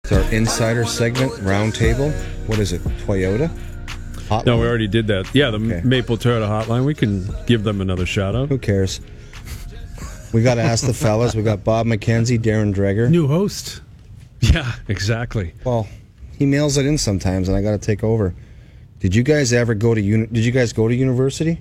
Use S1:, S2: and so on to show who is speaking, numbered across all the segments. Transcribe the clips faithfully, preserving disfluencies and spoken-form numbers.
S1: It's our insider segment, roundtable. What is it, Toyota? Hotline?
S2: No, we already did that. Yeah, the
S1: Okay.
S2: Maple Toyota Hotline. We can give them another shout out.
S1: Who cares? We got to ask the fellas. We got Bob McKenzie, Darren Dreger.
S3: New host.
S2: Yeah, exactly.
S1: Well, he mails it in sometimes, and I got to take over. Did you guys ever go to uni- Did you guys go to university?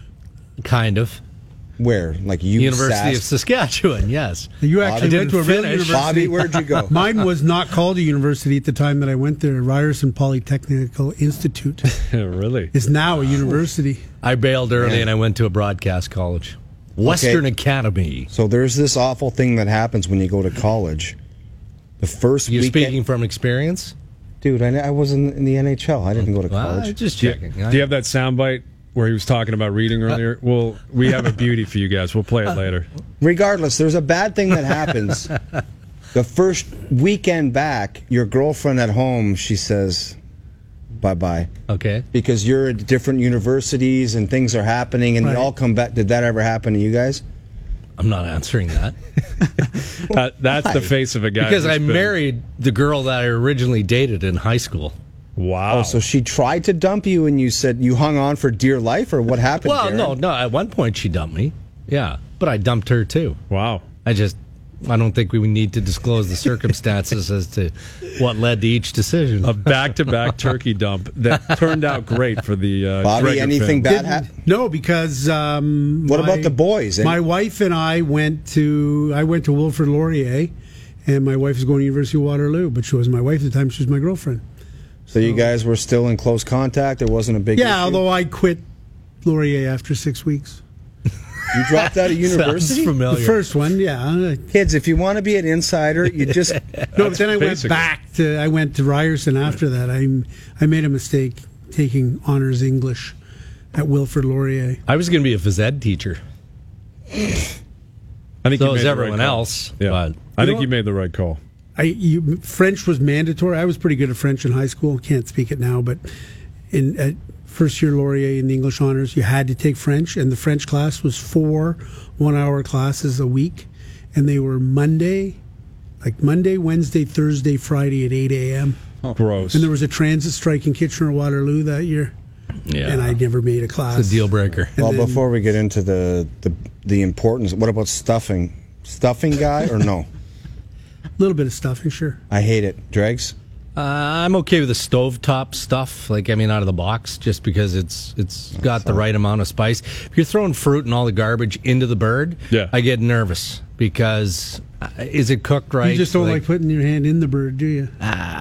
S4: Kind of.
S1: Where? Like U
S4: University
S1: S A S?
S4: of Saskatchewan, yes.
S3: You actually
S4: Bobby
S3: went to a real
S4: finished.
S3: university.
S1: Bobby, where'd you go?
S3: Mine was not called a university at the time that I went there. Ryerson Polytechnical Institute
S2: Really?
S3: is now a university.
S4: I bailed early
S1: Man.
S4: and I went to a broadcast college. Western
S1: Okay.
S4: Academy.
S1: So there's this awful thing that happens when you go to college. The first
S4: You're
S1: weekend,
S4: speaking from experience?
S1: dude. I, I was in, in the N H L. I didn't go to
S4: Well,
S1: college.
S4: just
S2: Do you,
S4: checking.
S2: do you have that soundbite where he was talking about reading earlier? Well, we have a beauty for you guys. We'll play it later.
S1: Regardless, there's a bad thing that happens. The first weekend back, your girlfriend at home, she says, bye-bye.
S4: Okay.
S1: Because you're at different universities and things are happening and
S3: Right.
S1: you all come back. Did that ever happen to you guys?
S4: I'm not answering that.
S2: Uh, that's the face of a guy.
S4: Because
S2: who's
S4: I
S2: been-
S4: married the girl that I originally dated in high school.
S2: Wow.
S1: Oh, so she tried to dump you and you said you hung on for dear life, or what happened?
S4: Well,
S1: Darren?
S4: no, no. At one point, she dumped me. Yeah, but I dumped her too.
S2: wow.
S4: I just, I don't think we need to disclose the circumstances as to what led to each decision.
S2: A back-to-back turkey dump that turned out great for the uh,
S1: Bobby,
S2: Dreger
S1: anything
S2: family.
S1: bad happened?
S3: No, because um,
S1: What
S3: my-
S1: about the boys? eh?
S3: My wife and I went to I went to Wilfrid Laurier, and my wife was going to University of Waterloo, but she wasn't my wife at the time; she was my girlfriend.
S1: So you guys were still in close contact? It wasn't a big
S3: Yeah,
S1: issue?
S3: although I quit Laurier after six weeks.
S1: You dropped out of
S4: Sounds
S1: university?
S4: familiar.
S3: The first one, yeah.
S1: Kids, if you want to be an insider, you just...
S3: No, but then I went
S2: basic.
S3: back to I went to Ryerson after that. I I made a mistake taking honors English at Wilfrid Laurier.
S4: I was going to be a phys ed teacher.
S2: I think
S4: So
S2: you
S4: was
S2: made the
S4: everyone
S2: right call.
S4: else,
S2: Yeah.
S4: but-
S2: I
S3: You
S2: think
S3: know-
S2: you made the right call.
S3: I you, French was mandatory. I was pretty good at French in high school. Can't speak it now, but in at first year Laurier in the English honors, you had to take French, and the French class was four one-hour classes a week, and they were Monday, like Monday, Wednesday, Thursday, Friday at eight a.m.
S2: Gross.
S3: And there was a transit strike in Kitchener-Waterloo that year,
S4: Yeah.
S3: and I never made a class.
S4: It's a deal breaker.
S3: And
S1: Well,
S3: then-
S1: before we get into the, the, the importance, what about stuffing? Stuffing guy or no?
S3: A little bit of stuffing, sure.
S1: I hate it. Dregs?
S4: Uh, I'm okay with the stovetop stuff, like I mean, out of the box, just because it's it's got the right amount of spice. If you're throwing fruit and all the garbage into the bird,
S2: Yeah.
S4: I get nervous because uh, is it cooked right?
S3: You just don't like, putting your hand in the bird, do you?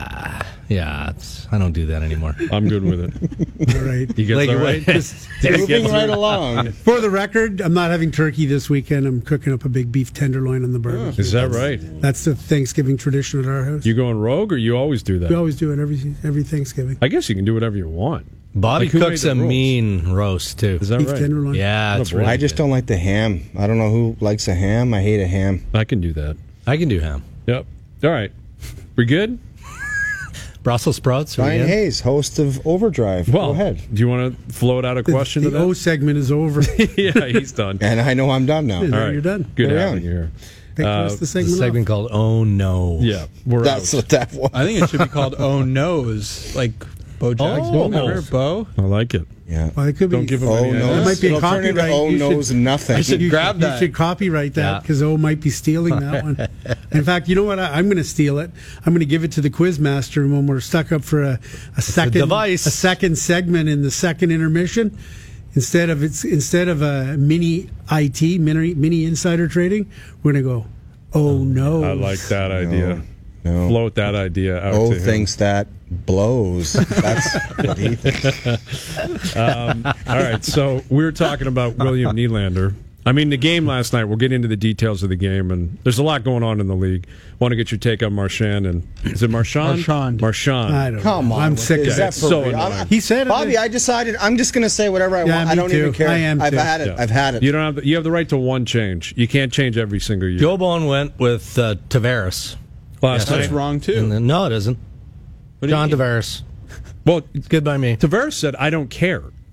S4: yeah, it's, I don't do that anymore.
S2: I'm good with it.
S3: All right.
S2: You get
S4: Like,
S2: that right?
S4: just-
S1: Moving right along.
S3: For the record, I'm not having turkey this weekend. I'm cooking up a big beef tenderloin on the barbecue.
S2: Is that right?
S3: That's the Thanksgiving tradition at our house.
S2: You going rogue, or you always do
S3: we
S2: that?
S3: always do it every every Thanksgiving.
S2: I guess you can do whatever you want.
S4: Bobby
S2: Like, who
S4: cooks
S2: made
S4: a
S2: the rules?
S4: mean roast too.
S2: Is that
S3: Beef
S2: right?
S3: tenderloin.
S4: Yeah, it's
S2: boy.
S4: really
S1: I just
S4: good.
S1: don't like the ham. I don't know who likes a ham. I hate a ham.
S2: I can do that.
S4: I can do ham.
S2: Yep. All right. We good?
S4: Brussels sprouts. are we
S1: Ryan
S4: in?
S1: Hayes, host of Overdrive.
S2: Well,
S1: Go ahead.
S2: do you want to float out a
S3: The,
S2: question
S3: the
S2: to
S3: O
S2: that?
S3: segment is over.
S2: Yeah, he's done.
S1: And I know I'm done now.
S3: Yeah.
S2: All right.
S3: You're done.
S2: Good
S1: Carry
S2: having
S1: on.
S2: you here.
S3: Thank you.
S2: Uh,
S3: What's the
S4: The
S3: segment?
S4: segment called "Oh No."
S2: Yeah, we're
S1: That's
S2: out.
S1: what that was.
S5: I think it should be called Oh No's, like Bo Jackson.
S4: Oh.
S5: Remember Bo?
S2: I like it.
S1: Yeah.
S3: Well, it could
S2: Don't
S3: be.
S2: give him
S1: Oh,
S2: any
S1: no.
S3: It
S2: ideas.
S3: might be a
S1: It'll turn into
S3: copyright.
S1: Oh,
S3: You
S1: knows
S3: should-
S1: nothing.
S5: I should
S3: You
S5: grab
S3: should,
S5: that.
S3: you should copyright that
S4: Yeah.
S3: because O might be stealing that one. In fact, you know what? I, I'm going to steal it. I'm going to give it to the Quizmaster when we're stuck up for a, a second
S4: device.
S3: a second segment in the second intermission. Instead of it's instead of a mini I T mini mini insider trading, we're going to go. Oh no!
S2: I like that idea.
S1: No.
S2: Float that idea out
S1: Oh
S2: to him.
S1: thinks that blows. That's what he thinks.
S2: Um, all right, so we were talking about William Nylander. I mean, the game last night, we'll get into the details of the game, and there's a lot going on in the league. Want to get your take on Marchand, and is it Marchand?
S5: Marchand.
S2: Marchand.
S3: I don't
S1: Come
S3: know.
S1: on.
S3: I'm
S1: with
S3: sick
S1: this.
S3: of
S1: Is that
S3: it.
S1: for
S2: So
S1: real?
S2: annoying.
S1: I'm-
S3: He said it.
S1: Bobby, I decided I'm just going to say whatever I
S3: Yeah,
S1: want. I
S3: me
S1: don't even
S3: too.
S1: care.
S3: I am
S1: I've
S3: too.
S1: had it.
S2: Yeah.
S1: I've had it.
S2: You don't have the, you have the right to one change. You can't change every single year.
S4: Joe Bone went with uh, Tavares.
S2: Last
S5: That's
S2: night.
S5: wrong too.
S4: And then, no, it isn't.
S5: What do you
S4: John
S5: mean?
S4: Tavares.
S2: Well,
S4: It's good by me.
S2: Tavares said, "I don't care."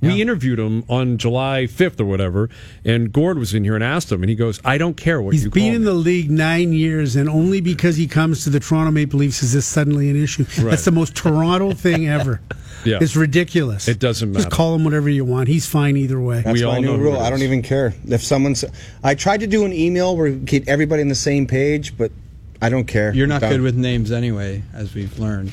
S2: We interviewed him on July fifth or whatever, and Gord was in here and asked him, and he goes, I don't care what
S3: He's
S2: you
S3: been
S2: call
S3: in
S2: me.
S3: the league nine years, and only because he comes to the Toronto Maple Leafs is this suddenly an issue.
S2: Right.
S3: That's the most Toronto thing ever.
S2: Yeah.
S3: It's ridiculous.
S2: It doesn't matter.
S3: Just call him whatever you want. He's fine either way.
S1: That's
S2: We
S1: my
S2: all
S1: new
S2: know who
S1: rule.
S2: it
S1: I don't
S2: is.
S1: even care if someone's. I tried to do an email where we keep everybody on the same page, but I don't care.
S5: You're not
S1: Done.
S5: good with names anyway, as we've learned.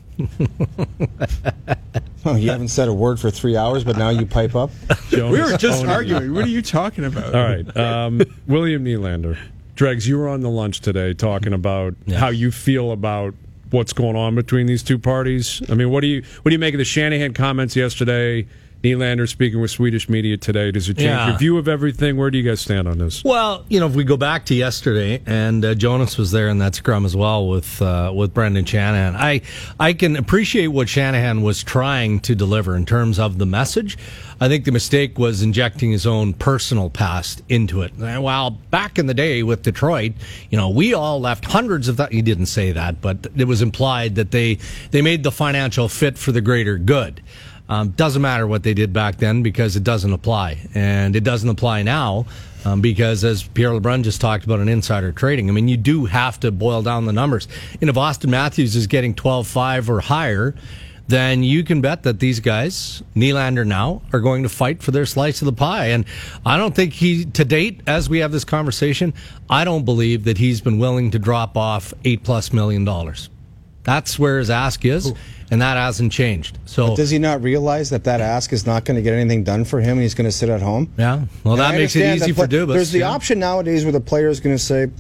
S1: Oh, you haven't said a word for three hours, but now you pipe up.
S2: Jonas
S5: We were just
S2: owning it.
S5: arguing. What are you talking about?
S2: All right. Um, William Nylander. Dregs, you were on the lunch today talking about
S4: Yeah.
S2: how you feel about what's going on between these two parties. I mean, what do you what do you make of the Shanahan comments yesterday? Nylander speaking with Swedish media today. Does it change
S4: Yeah.
S2: your view of everything? Where do you guys stand on this?
S4: Well, you know, if we go back to yesterday, and uh, Jonas was there in that scrum as well with uh, with Brendan Shanahan. I I can appreciate what Shanahan was trying to deliver in terms of the message. I think the mistake was injecting his own personal past into it. And while back in the day with Detroit, you know, we all left hundreds of that. He didn't say that, but it was implied that they they made the financial fit for the greater good. Um, doesn't matter what they did back then because it doesn't apply. And it doesn't apply now um, because, as Pierre LeBrun just talked about, an insider trading. I mean, you do have to boil down the numbers. And if Austin Matthews is getting twelve five or higher, then you can bet that these guys, Nylander now, are going to fight for their slice of the pie. And I don't think he, to date, as we have this conversation, I don't believe that he's been willing to drop off eight plus million dollars. That's where his ask is, and that hasn't changed. So
S1: But does he not realize that that ask is not going to get anything done for him and he's going to sit at home?
S4: yeah, well,
S1: And
S4: that
S1: I
S4: makes it
S1: understand
S4: easy
S1: that
S4: for
S1: pla-
S4: Dubas.
S1: There's the
S4: yeah.
S1: option nowadays where the player is going to say,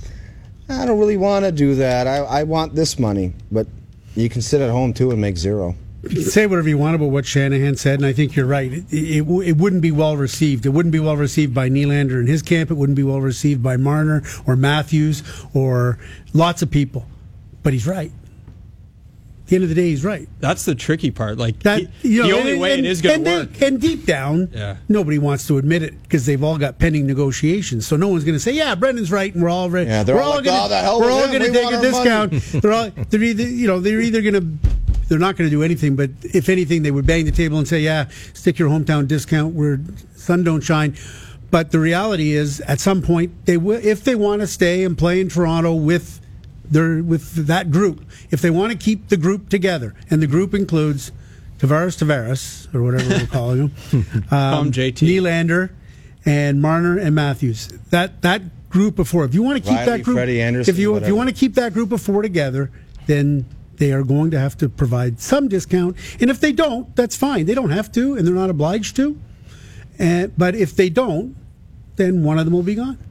S1: I don't really want to do that. I, I want this money. But you can sit at home, too, and make zero.
S3: You can say whatever you want about what Shanahan said, and I think you're right. It, it, it wouldn't be well received. It wouldn't be well received by Nylander and his camp. It wouldn't be well received by Marner or Matthews or lots of people. But he's right. At the end of the day, he's right.
S5: That's the tricky part. Like
S3: That,
S5: he-
S3: you know,
S5: the only
S3: and-
S5: way
S3: and-
S5: it is going
S3: and
S5: to
S3: they-
S5: work.
S3: And deep down,
S5: Yeah.
S3: nobody wants to admit it because they've all got pending negotiations. So no one's going to say, "Yeah, Brendan's right," and we're all right.
S1: Yeah, they're
S3: we're
S1: all like,
S3: gonna,
S1: "Oh, the hell
S3: we're
S1: with
S3: all
S1: him.
S3: going to
S1: We
S3: take
S1: want
S3: a
S1: our
S3: discount." they're all, they're either, you know, they're either going to, they're not going to do anything. But if anything, they would bang the table and say, "Yeah, stick your hometown discount where sun don't shine." But the reality is, at some point, they will, if they want to stay and play in Toronto with their with that group, if they want to keep the group together, and the group includes Tavares Tavares, or whatever we're calling him, um,
S5: J T.
S3: Nylander, and Marner and Matthews. That that group of four. If you want to keep
S1: Riley,
S3: that group,
S1: Freddie Anderson,
S3: if you if
S1: whatever.
S3: you want to keep that group of four together, then they are going to have to provide some discount. And if they don't, that's fine. They don't have to, and they're not obliged to. And but if they don't, then one of them will be gone.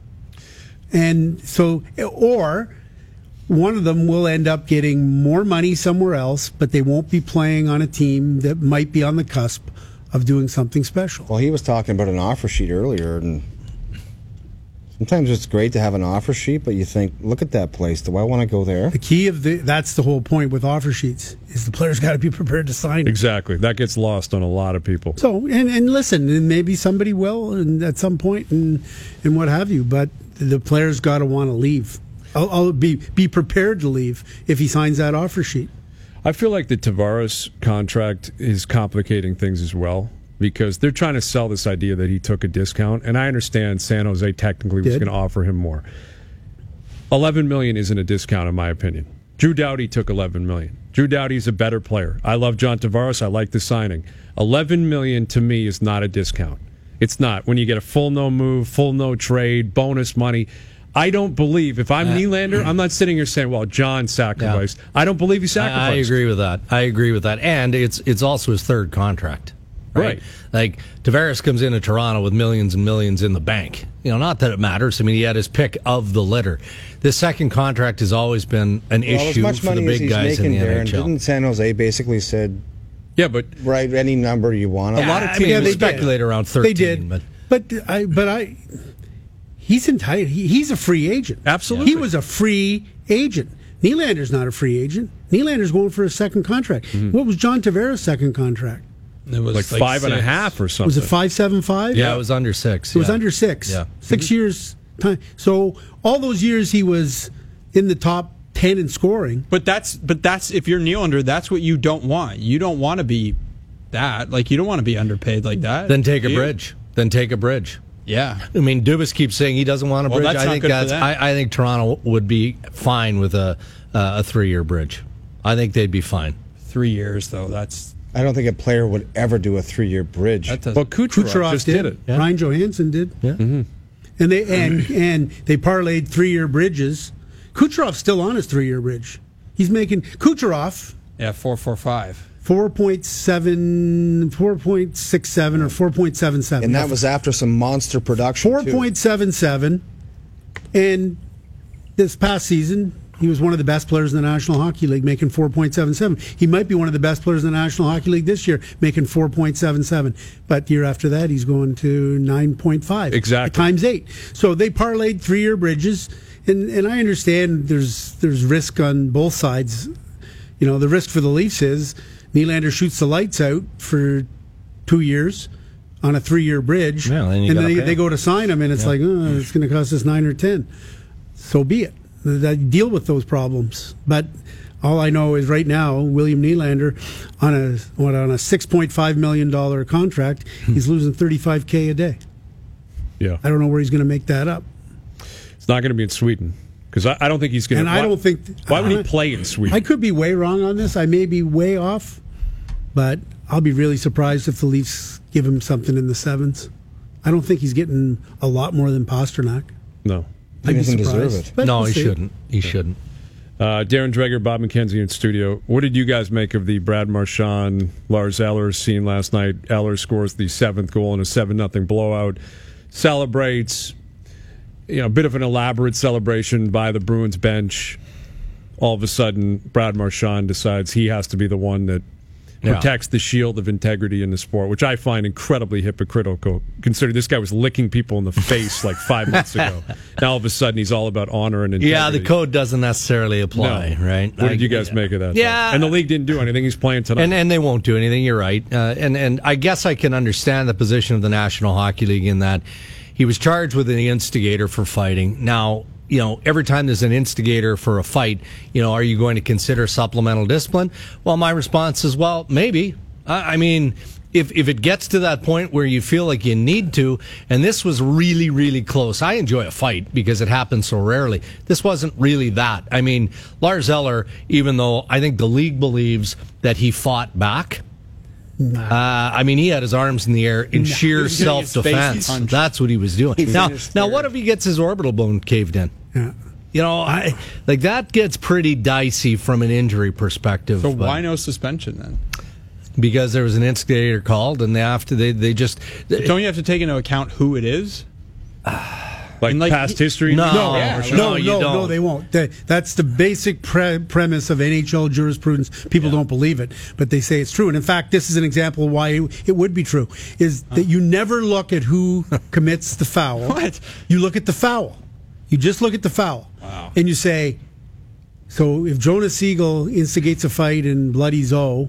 S3: And so, or one of them will end up getting more money somewhere else, but they won't be playing on a team that might be on the cusp of doing something special.
S1: Well, he was talking about an offer sheet earlier, and sometimes it's great to have an offer sheet, but you think, look at that place. Do I want to go there?
S3: The key of the that's the whole point with offer sheets is the player's got to be prepared to sign it.
S2: Exactly. That gets lost on a lot of people.
S3: So and, and listen, and maybe somebody will, and at some point, and and what have you. But the player's got to want to leave. I'll, I'll be be prepared to leave if he signs that offer sheet.
S2: I feel like the Tavares contract is complicating things as well because they're trying to sell this idea that he took a discount, and I understand San Jose technically was
S3: Did.
S2: going to offer him more. eleven million dollars isn't a discount in my opinion. Drew Doughty took eleven million dollars. Drew Doughty's a better player. I love John Tavares. I like the signing. eleven million dollars to me is not a discount. It's not. When you get a full no move, full no trade, bonus money, I don't believe, if I'm
S4: Uh,
S2: Nylander, I'm not sitting here saying, well, John sacrificed. I don't believe he
S4: I,
S2: sacrificed.
S4: I agree with that. I agree with that. And it's it's also his third contract. Right?
S2: Right.
S4: Like Tavares comes into Toronto with millions and millions in the bank. You know, not that it matters. I mean, he had his pick of the litter. This second contract has always been an
S1: Well, as
S4: issue
S1: much
S4: for the
S1: money as
S4: big
S1: he's
S4: guys in
S1: making
S4: the
S1: there,
S4: N
S1: and
S4: H L.
S1: didn't San Jose basically said,
S2: Yeah, but
S1: write any number you want?
S4: A lot of teams
S3: Yeah, they did.
S4: speculate around thirteen.
S3: They did,
S4: but
S3: but I but I he's entitled. He, he's a free agent.
S2: Absolutely.
S3: he was a free agent. Nylander's not a free agent. Nylander's going for a second contract.
S2: Mm-hmm.
S3: What was John Tavares' second contract?
S5: It was
S2: like, five and a
S5: six.
S2: half or something.
S3: Was it five seven five?
S4: yeah, it was under six.
S3: It was
S4: yeah.
S3: under six.
S4: Yeah.
S3: 6 years time. So all those years he was in the top ten in scoring.
S5: But that's but that's if you're Nylander, that's what you don't want. You don't want to be that. Like, you don't want to be underpaid like that.
S4: Then take a
S5: do you?
S4: bridge. Then take a bridge.
S5: Yeah.
S4: I mean, Dubas keeps saying he doesn't want a
S5: Well,
S4: bridge.
S5: that's
S4: I
S5: not
S4: think
S5: good for
S4: that's.
S5: them.
S4: I, I think Toronto would be fine with a uh, a three year bridge. I think they'd be fine.
S5: Three years, though. That's
S1: I don't think a player would ever do a three-year bridge.
S5: that doesn't.
S2: Well, Kucherov,
S3: Kucherov
S2: just
S3: did.
S2: did, it.
S4: Yeah.
S3: Ryan Johansson did.
S4: Yeah.
S3: And they and and they parlayed three-year bridges. Kucherov's still on his three-year bridge. He's making Kucherov
S5: yeah, four four five.
S3: four point seven, four point six seven, or four point seven seven.
S1: And that was after some monster production,
S3: four
S1: too.
S3: point seven seven. And this past season, he was one of the best players in the National Hockey League, making four point seven seven. He might be one of the best players in the National Hockey League this year, making four point seven seven. But the year after that, he's going to nine point five.
S2: Exactly.
S3: Times eight. So they parlayed three-year bridges. And, and I understand there's there's risk on both sides. You know, the risk for the Leafs is Nylander shoots the lights out for two years on a three-year bridge,
S4: Yeah, then you
S3: and
S4: gotta
S3: then they,
S4: pay
S3: they
S4: him.
S3: go to sign him, and it's like, oh, it's going to cost us nine or ten. So be it. That, deal with those problems. But all I know is right now, William Nylander on a what on a six point five million dollar contract, he's losing thirty-five K a day.
S2: Yeah.
S3: I don't know where he's going to make that up.
S2: It's not going to be in Sweden because I, I don't think he's going to.
S3: And I don't think.
S2: Why would he
S3: I-
S2: play in Sweden?
S3: I could be way wrong on this. I may be way off, but I'll be really surprised if the Leafs give him something in the sevens. I don't think he's getting a lot more than Pasternak.
S2: no.
S1: He
S3: I'd be
S1: doesn't deserve
S3: surprised.
S1: it.
S3: But
S4: No,
S3: we'll
S4: he
S3: see.
S4: shouldn't. He shouldn't.
S2: Uh, Darren Dreger, Bob McKenzie in studio. What did you guys make of the Brad Marchand, Lars Eller scene last night? Eller scores the seventh goal in a seven nothing blowout. Celebrates, you know, a bit of an elaborate celebration by the Bruins bench. All of a sudden, Brad Marchand decides he has to be the one that
S4: Yeah.
S2: protects the shield of integrity in the sport, which I find incredibly hypocritical, considering this guy was licking people in the face like five months ago. Now all of a sudden he's all about honor and integrity.
S4: Yeah, the code doesn't necessarily apply,
S2: No.
S4: right?
S2: What did
S4: I-
S2: you guys make of that? though?
S4: Yeah.
S2: And the league didn't do anything. He's playing tonight.
S4: And and they won't do anything. You're right. Uh, and and I guess I can understand the position of the National Hockey League in that he was charged with an instigator for fighting. Now, you know, every time there's an instigator for a fight, you know, are you going to consider supplemental discipline? Well, my response is, well, maybe. I, I mean, if if it gets to that point where you feel like you need to, and this was really, really close. I enjoy a fight because it happens so rarely. This wasn't really that. I mean, Lars Eller, even though I think the league believes that he fought back, uh, I mean, he had his arms in the air in sheer
S5: was getting his face
S4: self-defense.
S5: punched.
S4: That's what he was doing. Now,
S1: finished
S4: now,
S1: third.
S4: what if he gets his orbital bone caved in?
S3: Yeah.
S4: You know, I, like that gets pretty dicey from an injury perspective.
S5: So
S4: but-
S5: why no suspension then?
S4: Because there was an instigator called, and they have to. They they just.
S5: Don't you have to take into account who it is?
S2: like,
S5: and, like,
S2: past
S5: he-
S2: history?
S4: No,
S3: No,
S5: Yeah,
S3: no,
S4: no,
S3: no,
S4: you
S3: no,
S4: don't.
S3: they won't. That- that's the basic pre- premise of N H L jurisprudence. People don't believe it, but they say it's true. And in fact, this is an example of why it, it would be true: is that you never look at who commits the foul.
S5: What?
S3: You look at the foul. You just look at the foul,
S5: Wow.
S3: and you say, so if Jonas Siegel instigates a fight in Bloody Zoe,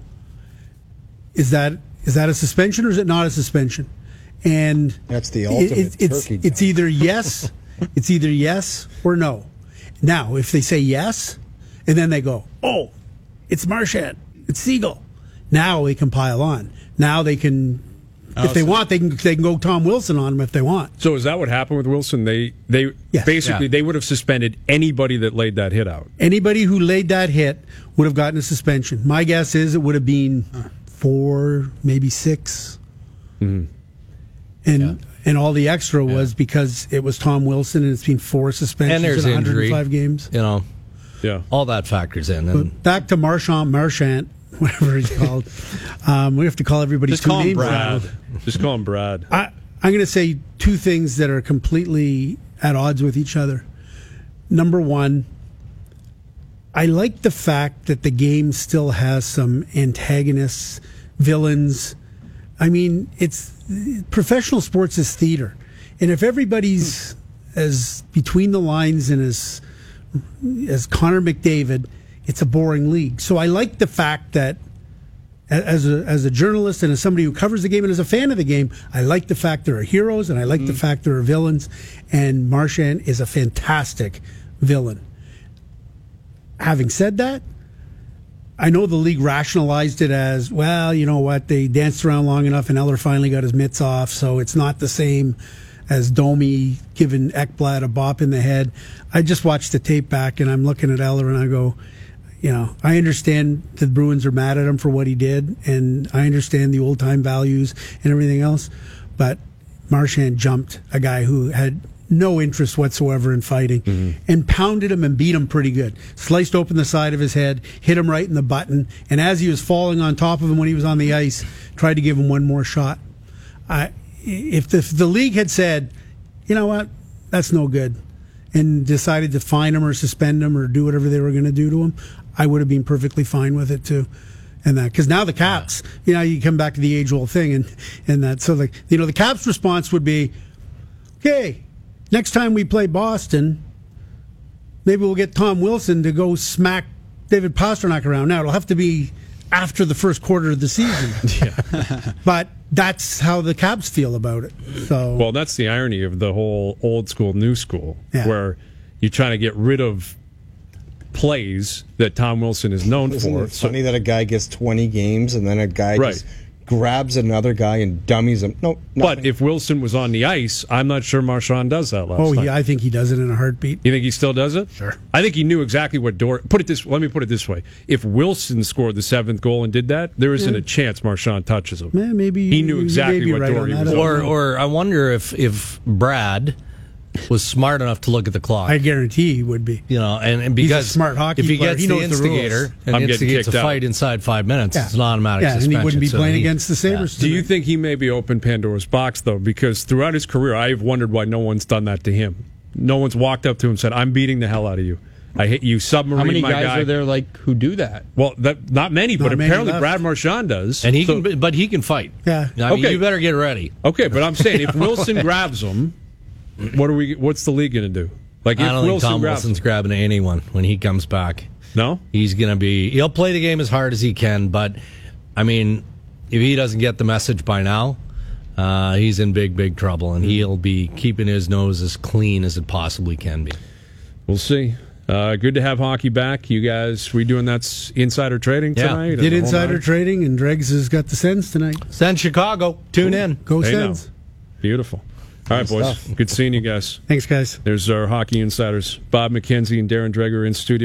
S3: is that is that a suspension or is it not a suspension? And
S1: That's the
S3: it-
S1: ultimate
S3: it- it's
S1: turkey
S3: it's
S1: dog.
S3: either yes, it's either yes or no. Now, if they say yes, and then they go, oh, it's Marchand, it's Siegel. Now they can pile on. Now they can,
S5: Oh,
S3: if they
S5: so-
S3: want, they can they can go Tom Wilson on him if they want.
S2: So is that what happened with Wilson? They they
S3: Yes.
S2: basically
S4: Yeah.
S2: they would have suspended anybody that laid that hit out.
S3: Anybody who laid that hit would have gotten a suspension. My guess is it would have been four, maybe six.
S2: Mm-hmm.
S3: And and all the extra was because it was Tom Wilson, and it's been four suspensions
S4: And there's
S3: in one hundred five
S4: injury.
S3: games.
S4: You know,
S2: Yeah.
S4: all that factors in. And
S3: But back to Marchand, Marchand, whatever he's called. Um, we have to call everybody
S5: Just
S3: two
S5: call him
S3: names.
S5: Brad.
S3: now.
S2: Just call him Brad.
S3: I, I'm going to say two things that are completely at odds with each other. Number one, I like the fact that the game still has some antagonists, villains. I mean, it's professional sports is theater, and if everybody's as between the lines and as as Connor McDavid, it's a boring league. So I like the fact that as a as a journalist and as somebody who covers the game and as a fan of the game, I like the fact there are heroes and I like the fact there are villains. And Marchand is a fantastic villain. Having said that, I know the league rationalized it as, well, you know what, they danced around long enough and Eller finally got his mitts off, so it's not the same as Domi giving Ekblad a bop in the head. I just watched the tape back and I'm looking at Eller and I go, you know, I understand the Bruins are mad at him for what he did, and I understand the old time values and everything else, but Marchand jumped a guy who had no interest whatsoever in fighting, mm-hmm. and pounded him and beat him pretty good. Sliced open the side of his head, hit him right in the button, and as he was falling on top of him when he was on the ice, tried to give him one more shot. I, if, the, if the league had said, you know what, that's no good, and decided to fine him or suspend him or do whatever they were going to do to him, I would have been perfectly fine with it too. And that, because now the Caps, you know, you come back to the age-old thing, and, and that, so the, you know, the Caps' response would be, okay, next time we play Boston, maybe we'll get Tom Wilson to go smack David Pastrnak around. Now, it'll have to be after the first quarter of the season. Yeah. But that's how the Caps feel about it. So,
S2: well, that's the irony of the whole old school, new school,
S3: yeah.
S2: where you're trying to get rid of plays that Tom Wilson is known
S1: Isn't
S2: for.
S1: it funny so, that a guy gets twenty games and then a guy
S2: right.
S1: just grabs another guy and dummies him. No, nothing.
S2: But if Wilson was on the ice, I'm not sure Marchand does that last
S3: oh,
S2: night.
S3: yeah, I think he does it in a heartbeat.
S2: You think he still does it?
S3: Sure.
S2: I think he knew exactly what door. Put it this. Let me put it this way: if Wilson scored the seventh goal and did that, there isn't
S3: yeah.
S2: a chance Marchand touches him.
S3: Yeah, maybe
S2: he knew exactly what
S3: right
S2: door he was on.
S4: Or, or I wonder if if Brad was smart enough to look at the clock.
S3: I guarantee he would be.
S4: You know, and, and because
S3: He's a smart hockey
S4: if he
S3: player.
S4: gets
S3: He
S4: the
S3: knows the
S4: instigator
S3: rules.
S4: and
S2: I'm getting
S4: instigates a
S2: kicked out.
S4: fight inside five minutes,
S3: Yeah.
S4: it's an automatic
S3: Yeah, and he
S4: suspension.
S3: wouldn't be
S4: So
S3: playing
S4: he-
S3: against the Sabres.
S2: Do you think he maybe opened Pandora's box though? Because throughout his career, I've wondered why no one's done that to him. No one's walked up to him and said, "I'm beating the hell out of you. I hit you, submarine
S5: How many
S2: my
S5: guys
S2: guy."
S5: are there like who do that?
S2: Well, that, not many,
S3: Not
S2: but
S3: many
S2: apparently
S3: left.
S2: Brad Marchand does.
S4: And he
S2: So-
S4: can, but he can fight.
S3: Yeah.
S4: I mean,
S2: Okay.
S4: you better get ready.
S2: Okay, but I'm saying if Wilson grabs him, what are we? What's the league going to do? Like if
S4: I don't think
S2: Wilson
S4: Tom
S2: grabs
S4: Wilson's
S2: him,
S4: grabbing anyone when he comes back.
S2: no.
S4: He's going to be. He'll play the game as hard as he can, but I mean, if he doesn't get the message by now, uh, he's in big, big trouble, and he'll be keeping his nose as clean as it possibly can be.
S2: We'll see. Uh, good to have hockey back. You guys, we doing that s- insider trading
S4: Yeah.
S2: tonight?
S3: Did
S2: And the whole
S3: insider
S2: nine?
S3: trading, and Dregs has got the Sens tonight.
S4: Send Chicago. Tune in.
S3: Go
S2: They know.
S3: Sens.
S2: Beautiful. All right, boys.
S1: stuff.
S2: Good seeing you guys.
S3: Thanks, guys.
S2: There's our hockey insiders, Bob McKenzie and Darren Dreger in studio.